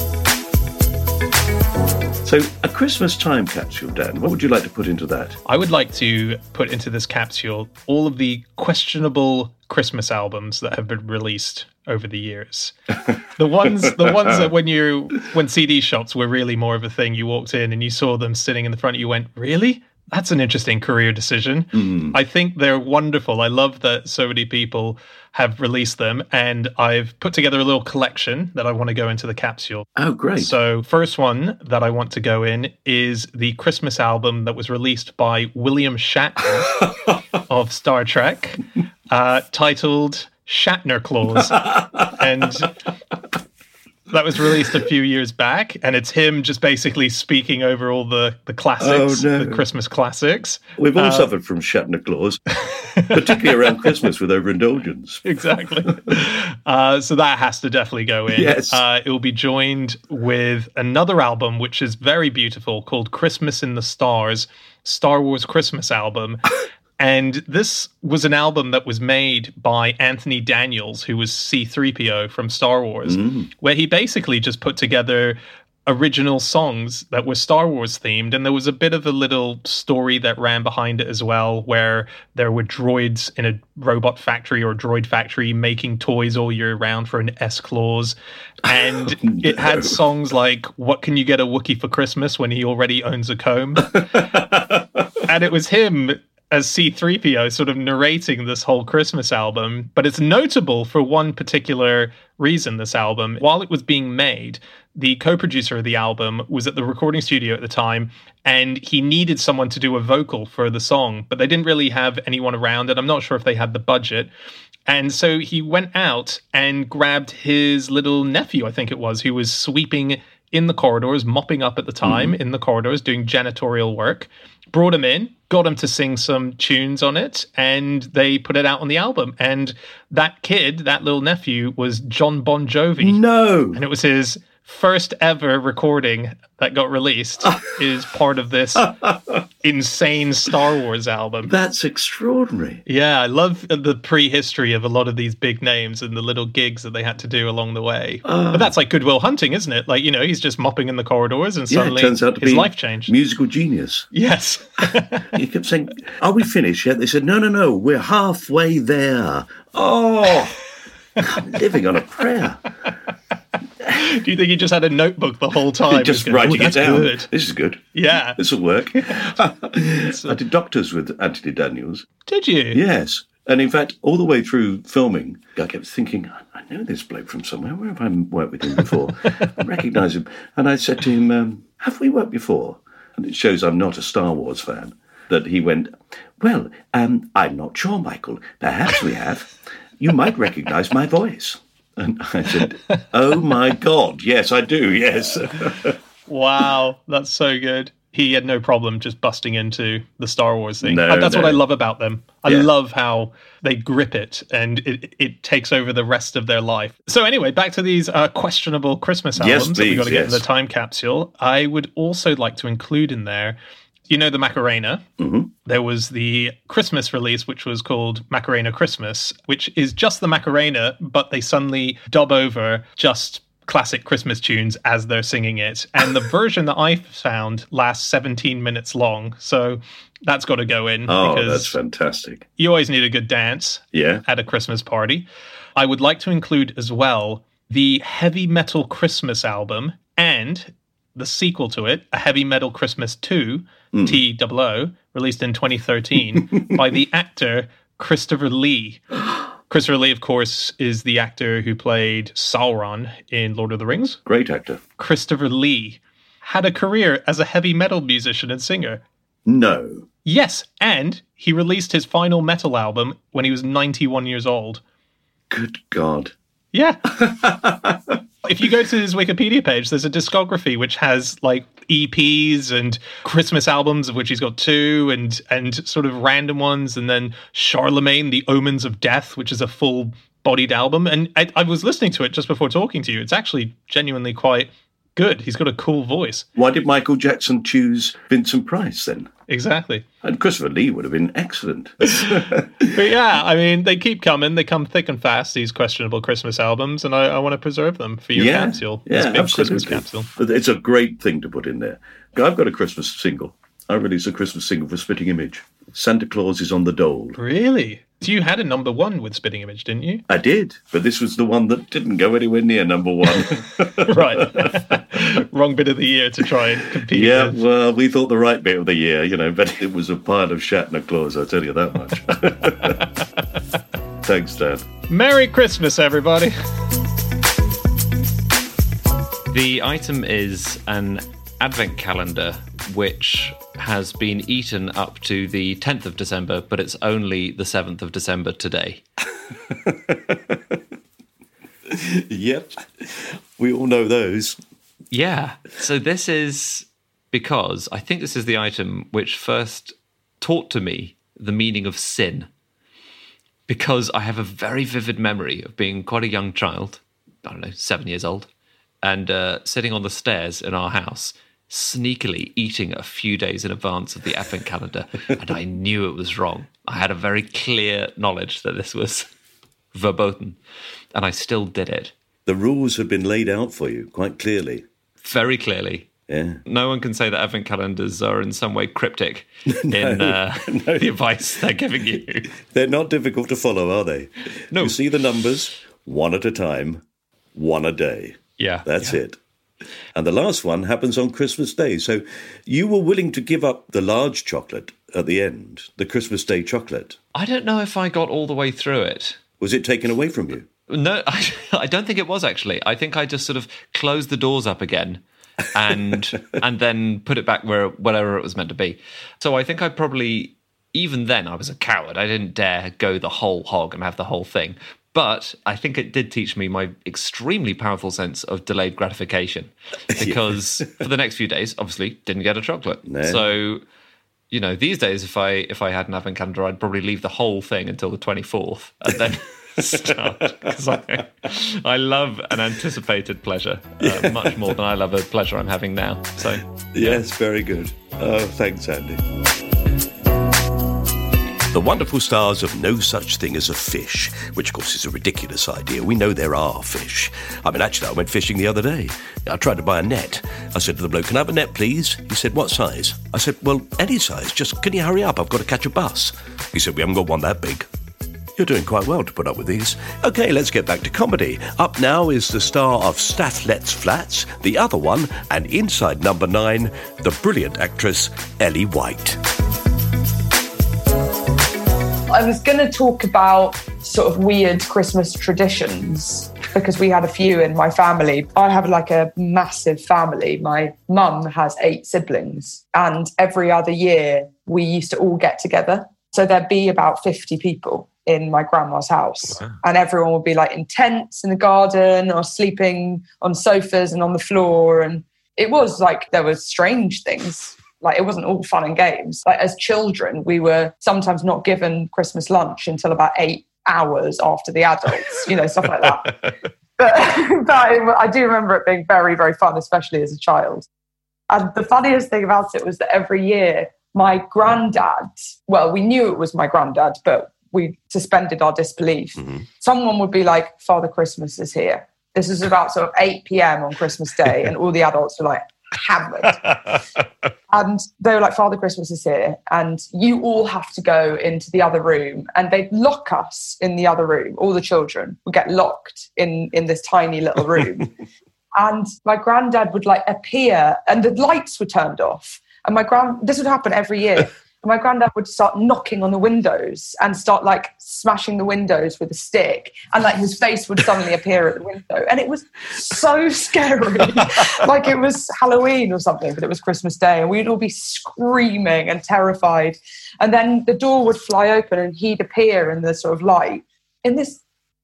So, a Christmas time capsule, Dan, what would you like to put into that? I would like to put into this capsule all of the questionable Christmas albums that have been released over the years. The ones the ones that when you when C D shops were really more of a thing, you walked in and you saw them sitting in the front, you went, really? That's an interesting career decision. Mm. I think they're wonderful. I love that so many people have released them, and I've put together a little collection that I want to go into the capsule. Oh, great. So first one that I want to go in is the Christmas album that was released by William Shatner of Star Trek, uh, titled Shatner Claus. And that was released a few years back, and it's him just basically speaking over all the, the classics, oh, no. the Christmas classics. We've all uh, suffered from Shatner Claus, particularly around Christmas with overindulgence. Exactly. Uh, so that has to definitely go in. Yes. Uh, it will be joined with another album, which is very beautiful, called Christmas in the Stars, Star Wars Christmas album. And this was an album that was made by Anthony Daniels, who was C three P O from Star Wars, mm. where he basically just put together original songs that were Star Wars themed, and there was a bit of a little story that ran behind it as well, where there were droids in a robot factory or droid factory making toys all year round for an S-Clause, and oh, no. It had songs like "What Can You Get a Wookiee for Christmas When He Already Owns a Comb?" And it was him as C three P O sort of narrating this whole Christmas album. But it's notable for one particular reason, this album. While it was being made, the co-producer of the album was at the recording studio at the time, and he needed someone to do a vocal for the song, but they didn't really have anyone around, and I'm not sure if they had the budget. And so he went out and grabbed his little nephew, I think it was, who was sweeping in the corridors, mopping up at the time mm. in the corridors, doing janitorial work, brought him in, got him to sing some tunes on it, and they put it out on the album. And that kid, that little nephew, was John Bon Jovi. No! And it was his first ever recording that got released is part of this insane Star Wars album. That's extraordinary. Yeah, I love the prehistory of a lot of these big names and the little gigs that they had to do along the way. Uh, but that's like Good Will Hunting, isn't it? Like, you know, he's just mopping in the corridors and suddenly yeah, it turns out to his be life changed. Musical genius. Yes. He kept saying, "Are we finished yet?" They said, no, no, no, we're halfway there. Oh, I'm living on a prayer. Do you think he just had a notebook the whole time? Just going, writing oh, it down. Good. This is good. Yeah. This will work. I did Doctors with Anthony Daniels. Did you? Yes. And in fact, all the way through filming, I kept thinking, I know this bloke from somewhere. Where have I worked with him before? I recognise him. And I said to him, um, have we worked before? And it shows I'm not a Star Wars fan. That he went, well, um, I'm not sure, Michael. Perhaps we have. You might recognise my voice. And I said, oh, my God. Yes, I do. Yes. Wow. That's so good. He had no problem just busting into the Star Wars thing. No, That's no. what I love about them. I yeah. love how they grip it and it, it takes over the rest of their life. So anyway, back to these uh, questionable Christmas albums yes, that we've got to get yes. in the time capsule. I would also like to include in there, you know, the Macarena. Mm-hmm. There was the Christmas release, which was called Macarena Christmas, which is just the Macarena, but they suddenly dub over just classic Christmas tunes as they're singing it. And the version that I found lasts seventeen minutes long. So that's got to go in. Oh, because that's fantastic. You always need a good dance yeah. at a Christmas party. I would like to include as well the Heavy Metal Christmas album and the sequel to it, A Heavy Metal Christmas two, mm. T O O, released in twenty thirteen by the actor Christopher Lee. Christopher Lee, of course, is the actor who played Sauron in Lord of the Rings. Great actor. Christopher Lee had a career as a heavy metal musician and singer. No. Yes, and he released his final metal album when he was ninety-one years old. Good God. Yeah. If you go to his Wikipedia page, there's a discography which has like E Ps and Christmas albums, of which he's got two, and and sort of random ones, and then Charlemagne, The Omens of Death, which is a full-bodied album. And I, I was listening to it just before talking to you. It's actually genuinely quite good. He's got a cool voice. Why did Michael Jackson choose Vincent Price then? Exactly. And Christopher Lee would have been excellent. But yeah, I mean, they keep coming. They come thick and fast, these questionable Christmas albums, and I, I want to preserve them for your yeah, capsule. Yeah, this big absolutely. Christmas capsule. But it's a great thing to put in there. I've got a Christmas single. I released a Christmas single for Spitting Image. Santa Claus is on the dole. Really? So you had a number one with Spitting Image, didn't you? I did, but this was the one that didn't go anywhere near number one. Right. Wrong bit of the year to try and compete Yeah, with. well, we thought the right bit of the year, you know, but it was a pile of Shatner Claus, I'll tell you that much. Thanks, Dan. Merry Christmas, everybody. The item is an advent calendar which has been eaten up to the tenth of December, but it's only the seventh of December today. Yep. We all know those. Yeah. So this is because I think this is the item which first taught to me the meaning of sin. Because I have a very vivid memory of being quite a young child, I don't know, seven years old, and uh, sitting on the stairs in our house, sneakily eating a few days in advance of the advent calendar, and I knew it was wrong. I had a very clear knowledge that this was verboten, and I still did it. The rules have been laid out for you quite clearly. very clearly. Yeah. No one can say that advent calendars are in some way cryptic no, in uh, no. the advice they're giving you. They're not difficult to follow, are they? No. You see the numbers, one at a time, one a day. Yeah. That's yeah. it. And the last one happens on Christmas Day. So you were willing to give up the large chocolate at the end, the Christmas Day chocolate. I don't know if I got all the way through it. Was it taken away from you? No, I, I don't think it was, actually. I think I just sort of closed the doors up again and and then put it back where wherever it was meant to be. So I think I probably, even then, I was a coward. I didn't dare go the whole hog and have the whole thing. But I think it did teach me my extremely powerful sense of delayed gratification, because yeah. for the next few days, obviously, didn't get a chocolate. No. So, you know, these days, if I if I had an advent calendar, I'd probably leave the whole thing until the twenty-fourth and then start, because I, I love an anticipated pleasure uh, much more than I love a pleasure I'm having now. So, yes, yeah. Very good. Oh, thanks, Andy. The wonderful stars of No Such Thing as a Fish, which of course is a ridiculous idea. We know there are fish. I mean, actually, I went fishing the other day. I tried to buy a net. I said to the bloke, "Can I have a net, please?" He said, "What size?" I said, "Well, any size. Just, can you hurry up? I've got to catch a bus." He said, "We haven't got one that big." You're doing quite well to put up with these. OK, let's get back to comedy. Up now is the star of Statlet's Flats, The Other One, and inside number nine, the brilliant actress Ellie White. I was going to talk about sort of weird Christmas traditions because we had a few in my family. I have like a massive family. My mum has eight siblings, and every other year we used to all get together. So there'd be about fifty people in my grandma's house, wow. and everyone would be like in tents in the garden or sleeping on sofas and on the floor. And it was like there were strange things. Like, it wasn't all fun and games. Like, as children, we were sometimes not given Christmas lunch until about eight hours after the adults, you know, stuff like that. But, but I do remember it being very, very fun, especially as a child. And the funniest thing about it was that every year, my granddad, well, we knew it was my granddad, but we suspended our disbelief. Mm-hmm. Someone would be like, "Father Christmas is here." This is about sort of eight p.m. on Christmas Day, and all the adults were like, hammered. And they were like, "Father Christmas is here, and you all have to go into the other room." And they'd lock us in the other room. All the children would get locked in, in this tiny little room. And my granddad would like appear, and the lights were turned off. And my grand, this would happen every year. And my granddad would start knocking on the windows and start like smashing the windows with a stick. And like his face would suddenly appear at the window. And it was so scary. Like it was Halloween or something, but it was Christmas Day. And we'd all be screaming and terrified. And then the door would fly open and he'd appear in the sort of light in this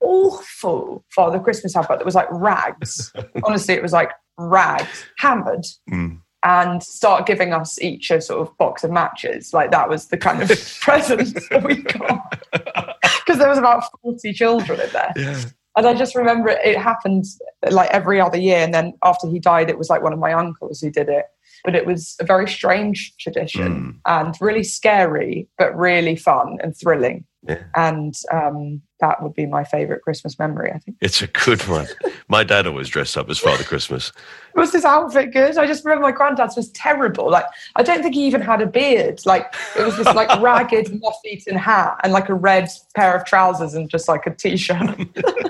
awful Father Christmas hamper that was like rags. Honestly, it was like rags, hammered. Mm. And start giving us each a sort of box of matches. Like that was the kind of present that we got. Because there was about forty children in there. Yeah. And I just remember it, it happened like every other year. And then after he died, it was like one of my uncles who did it. But it was a very strange tradition mm. and really scary, but really fun and thrilling. Yeah. And um, that would be my favourite Christmas memory, I think. It's a good one. My dad always dressed up as Father Christmas. Was this outfit good? I just remember my granddad's was terrible. Like, I don't think he even had a beard. Like, it was this like ragged, moth-eaten hat and like a red pair of trousers and just like a t-shirt.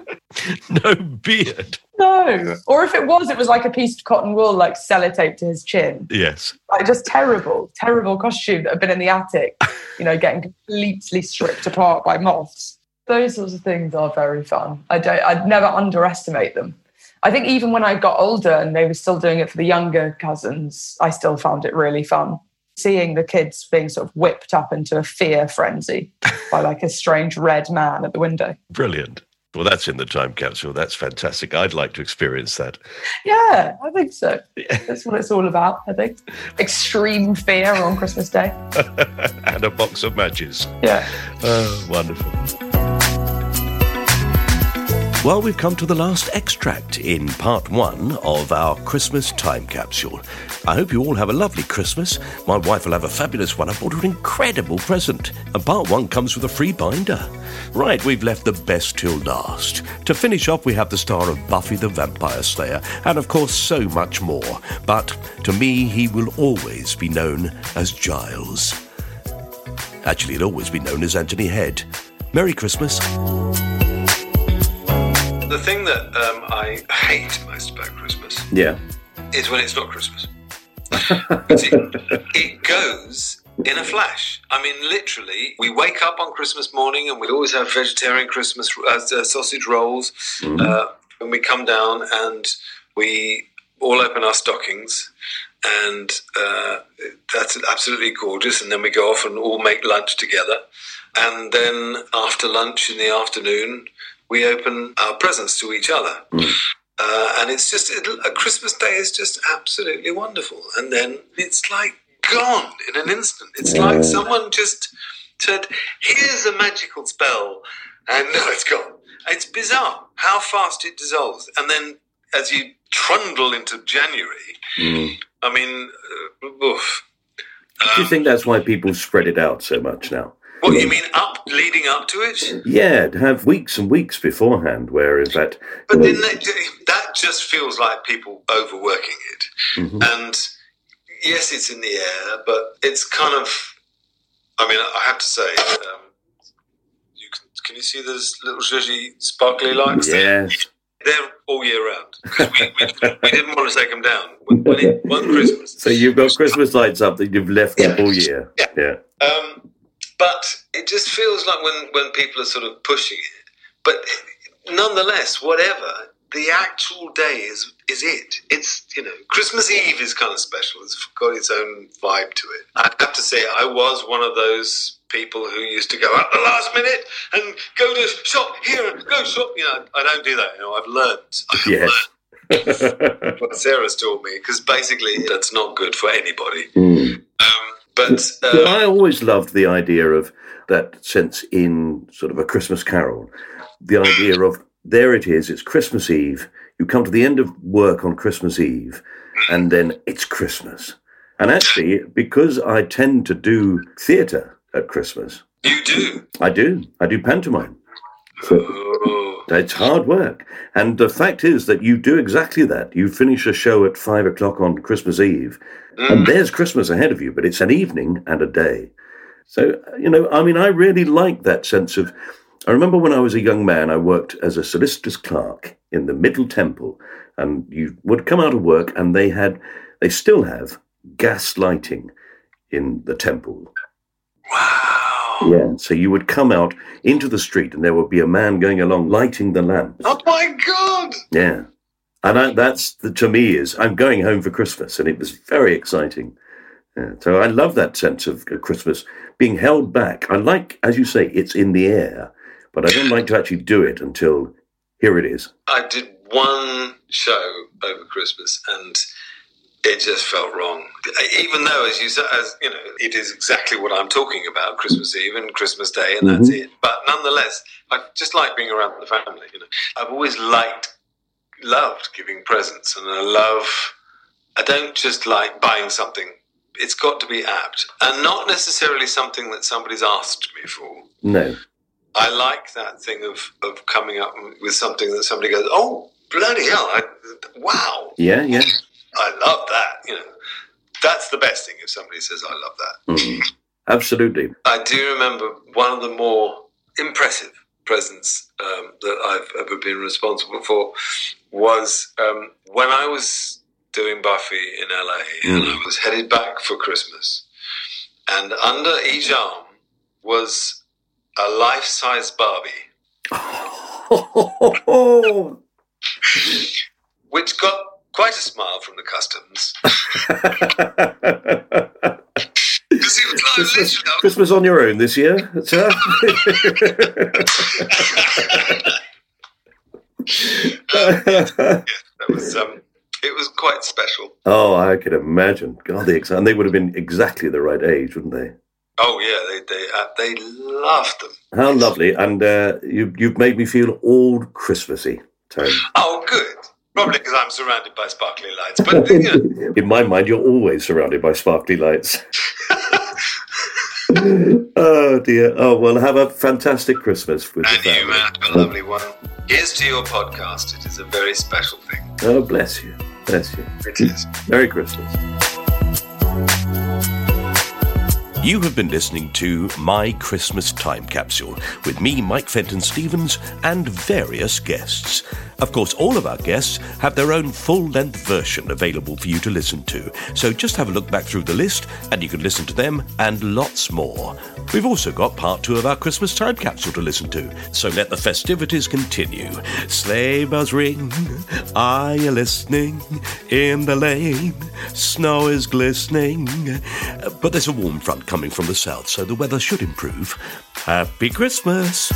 No beard. No. Or if it was, it was like a piece of cotton wool, like sellotaped to his chin. Yes. Like just terrible, terrible costume that had been in the attic, you know, getting completely stripped apart by moths. Those sorts of things are very fun. I don't, I'd never underestimate them. I think even when I got older and they were still doing it for the younger cousins, I still found it really fun. Seeing the kids being sort of whipped up into a fear frenzy by like a strange red man at the window. Brilliant. Well, that's in the time capsule. That's fantastic. I'd like to experience that. Yeah, I think so. That's what it's all about, I think. Extreme fear on Christmas Day. And a box of matches. Yeah. Oh, wonderful. Well, we've come to the last extract in part one of our Christmas time capsule. I hope you all have a lovely Christmas. My wife will have a fabulous one. I bought her an incredible present. And part one comes with a free binder. Right, we've left the best till last. To finish off, we have the star of Buffy the Vampire Slayer, and of course so much more. But to me, he will always be known as Giles. Actually, he'll always be known as Anthony Head. Merry Christmas. The thing that um, I hate most about Christmas Yeah. is when it's not Christmas. it, it goes in a flash. I mean, literally, we wake up on Christmas morning and we always have vegetarian Christmas uh, uh, sausage rolls. Mm. Uh, and we come down and we all open our stockings, and uh, that's absolutely gorgeous. And then we go off and all make lunch together. And then after lunch in the afternoon, we open our presents to each other. Mm. Uh, and it's just, it, a Christmas Day is just absolutely wonderful. And then it's like gone in an instant. It's yeah. like someone just said, here's a magical spell, and now it's gone. It's bizarre how fast it dissolves. And then as you trundle into January, mm. I mean, uh, oof. Um, Do you think that's why people spread it out so much now? What, you mean up, leading up to it? Yeah, to have weeks and weeks beforehand, where in fact... But then that, that just feels like people overworking it. Mm-hmm. And yes, it's in the air, but it's kind of... I mean, I have to say, um, you can, can you see those little zhuzhy sparkly lights? Yes. They're all year round, because we, we, we didn't want to take them down when, when it was Christmas. So you've got Christmas lights up that you've left yeah. up all year. Yeah. yeah. Um, But it just feels like when, when people are sort of pushing it. But nonetheless, whatever, the actual day is is it. It's, you know, Christmas Eve is kind of special. It's got its own vibe to it. I have to say, I was one of those people who used to go at the last minute and go to shop here and go shop. You know, I don't do that. You know, I've learned. I've yes. learned what Sarah's taught me, because basically that's not good for anybody. Mm. Um, But uh, I always loved the idea of that sense in sort of A Christmas Carol, the idea of there it is, it's Christmas Eve, you come to the end of work on Christmas Eve, and then it's Christmas. And actually, because I tend to do theatre at Christmas. You do? I do. I do pantomime. So oh. It's hard work. And the fact is that you do exactly that. You finish a show at five o'clock on Christmas Eve, mm. and there's Christmas ahead of you, but it's an evening and a day. So, you know, I mean, I really like that sense of... I remember when I was a young man, I worked as a solicitor's clerk in the Middle Temple, and you would come out of work and they had, they still have gas lighting in the temple. Wow. Yeah, so you would come out into the street and there would be a man going along lighting the lamps. Oh my God! Yeah. And I, that's, the, to me, is I'm going home for Christmas, and it was very exciting. Yeah, so I love that sense of Christmas being held back. I like, as you say, it's in the air, but I don't like to actually do it until here it is. I did one show over Christmas and it just felt wrong. Even though, as you said, as you know, it is exactly what I'm talking about, Christmas Eve and Christmas Day, and that's mm-hmm. it. But nonetheless, I just like being around the family. You know, I've always liked, loved giving presents, and I love. I don't just like buying something. It's got to be apt, and not necessarily something that somebody's asked me for. No. I like that thing of, of coming up with something that somebody goes, oh, bloody hell, I, wow. Yeah, yeah. I love that. You know, that's the best thing if somebody says, I love that. Mm. Absolutely. I do remember one of the more impressive presents um, that I've ever been responsible for was um, when I was doing Buffy in L A mm. and I was headed back for Christmas. And under each arm was a life-size Barbie. Which got quite a smile from the customs. It was like Christmas, Christmas on your own this year, sir? um, yes, that was, um, it was quite special. Oh, I could imagine. God, the ex- and they would have been exactly the right age, wouldn't they? Oh yeah, they they uh, they loved them. How lovely, and uh, you you've made me feel all Christmassy, Tone. Oh, good. Probably because I'm surrounded by sparkly lights. But you know. In my mind, you're always surrounded by sparkly lights. Oh dear. Oh well, have a fantastic Christmas with and the you, man, a lovely one. Here's to your podcast. It is a very special thing. Oh, bless you, bless you. It is. Merry Christmas. You have been listening to My Christmas Time Capsule with me, Mike Fenton Stevens, and various guests. Of course, all of our guests have their own full-length version available for you to listen to, so just have a look back through the list and you can listen to them and lots more. We've also got part two of our Christmas Time Capsule to listen to, so let the festivities continue. Sleigh bells ring, are you listening? In the lane, snow is glistening. But there's a warm front coming from the south, so the weather should improve. Happy Christmas!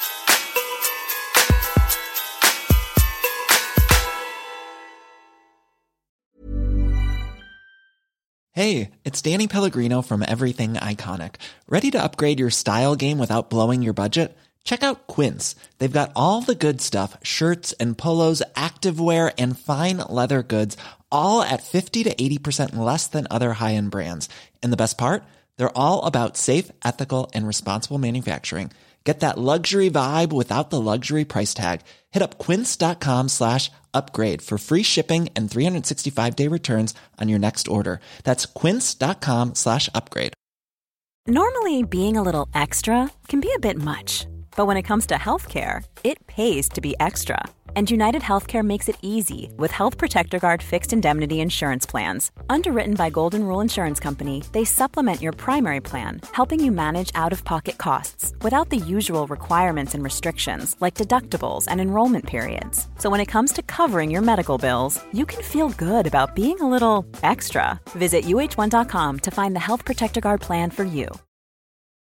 Hey, it's Danny Pellegrino from Everything Iconic. Ready to upgrade your style game without blowing your budget? Check out Quince. They've got all the good stuff, shirts and polos, activewear, and fine leather goods, all at fifty to eighty percent less than other high-end brands. And the best part? They're all about safe, ethical, and responsible manufacturing. Get that luxury vibe without the luxury price tag. Hit up quince.com slash upgrade for free shipping and three sixty-five day returns on your next order. That's quince.com slash upgrade. Normally, being a little extra can be a bit much. But when it comes to healthcare, it pays to be extra. And United Healthcare makes it easy with Health Protector Guard fixed indemnity insurance plans. Underwritten by Golden Rule Insurance Company, they supplement your primary plan, helping you manage out-of-pocket costs without the usual requirements and restrictions like deductibles and enrollment periods. So when it comes to covering your medical bills, you can feel good about being a little extra. Visit U H one dot com to find the Health Protector Guard plan for you.